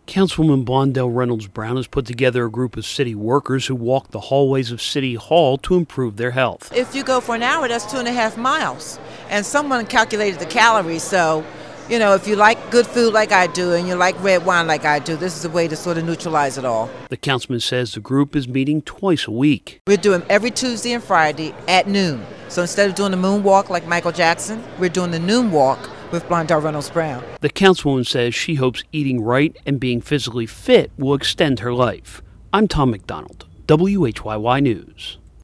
Councilwoman Blondell Reynolds Brown has put together a group of city workers who walk the hallways of City Hall to improve their health. If you go for an hour, that's 2.5 miles. And someone calculated the calories, so, if you like good food like I do and you like red wine like I do, this is a way to sort of neutralize it all. The councilman says the group is meeting twice a week. We're doing every Tuesday and Friday at noon. So instead of doing the moon walk like Michael Jackson, we're doing the noon walk with Blondell Reynolds Brown. The councilwoman says she hopes eating right and being physically fit will extend her life. I'm Tom McDonald, WHYY News.